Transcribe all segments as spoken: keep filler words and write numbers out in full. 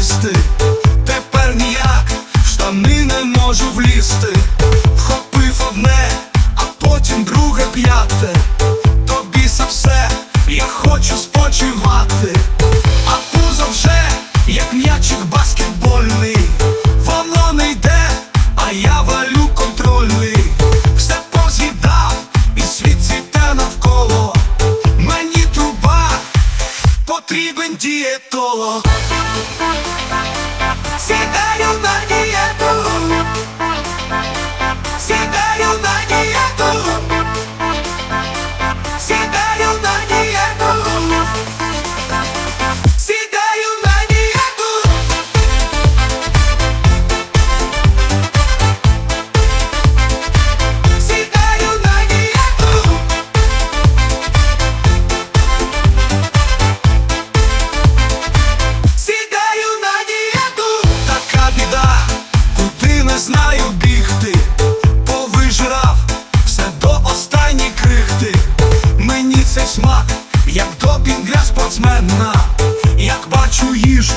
їсти. Тепер ніяк в штани не можу влізти. Вхопив одне, а потім друге, п'яте. До біса все, я хочу спочивати. А пузо вже, як м'ячик баскетбольний. Воно не йде, а я валю контрольний. Все поз'їдав, і світ цвіте навколо. Мені труба, потрібен дієтолог. Сідаю на дієту, сідаю на дієту, сідаю на дієту, сідаю на дієту. Сідаю на дієту. Сідаю на дієту. Така біда, куди не знаю бігти. Повижрав все до останньої крихти. Мені цей смак, як допінг для спортсмена. Як бачу їжу,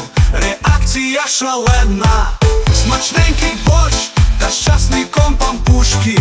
реакція шалена. Смачненький борщ та з часником пампушки.